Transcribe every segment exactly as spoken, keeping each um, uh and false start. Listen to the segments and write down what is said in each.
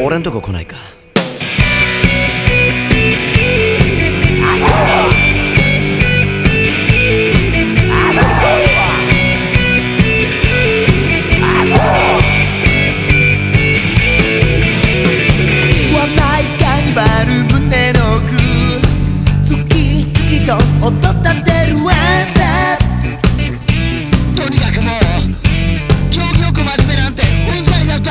俺んとこ来ないか。 胸の奥月々と音立てるワンちゃん。 とにかくもう競技よく真面目なんてうんざりだった。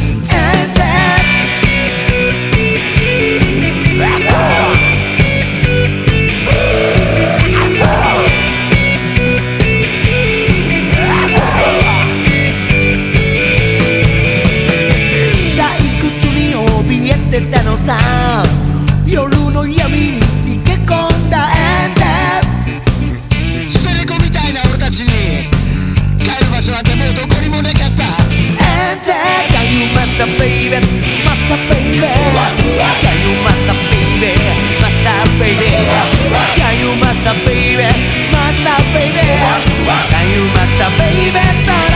退屈に怯えてたのさ。夜の闇に逃げ込んだエンジェル。 捨て猫みたいな俺たちに帰る場所なんてもうどこにもねかった。 エンジェル Can you master baby master baby Can you master baby master baby Can you master baby master baby Can you master baby 空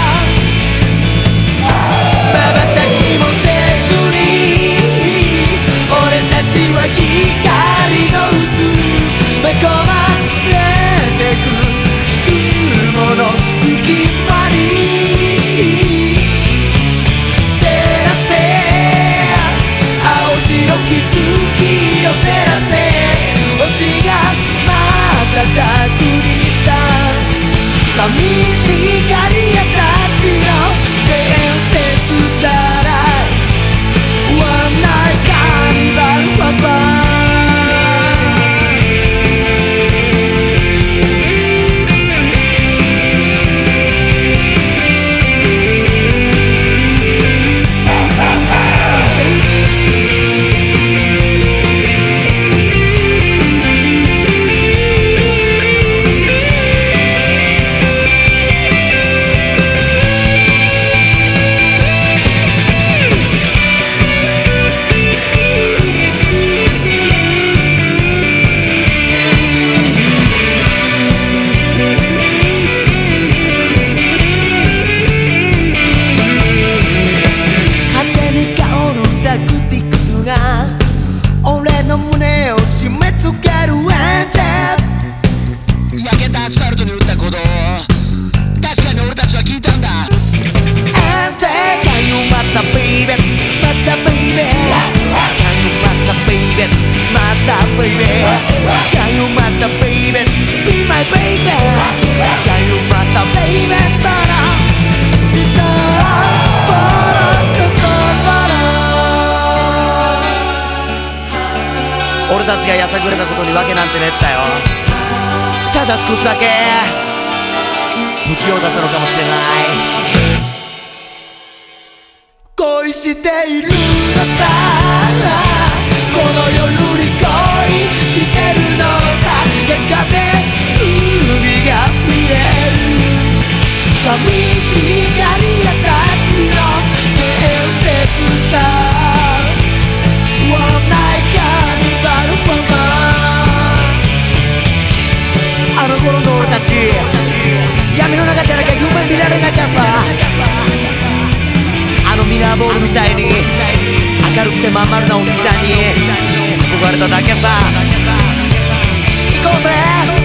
瞬きもせずに俺たちは光の渦埋め込まれてく雲の隙間に照らせ青白き月を照らせ星が瞬くにスター寂しがり屋たちの伝説さらOne night carnival papa俺の胸を締め付けるエンジェル。 焼けたアスファルトに打った鼓動確かに俺たちは聞いたんだ。 エンジェル Can you master baby master baby Can you master baby master baby Can you master baby be my baby Can you master baby 空いさボロスソ俺たちがやさぐれたことに訳なんてねったよ。ただ少しだけ不器用だったのかもしれない。 恋しているのさこの夜に恋してるのさやがて海が見える寂しがり屋たちの伝説さOne night carnival papa あの頃の俺たち闇の中じゃなきゃ夢見られなかったあのミラーボールみたいに明るくてまん丸なおじさんに憧れただけさ行こうぜ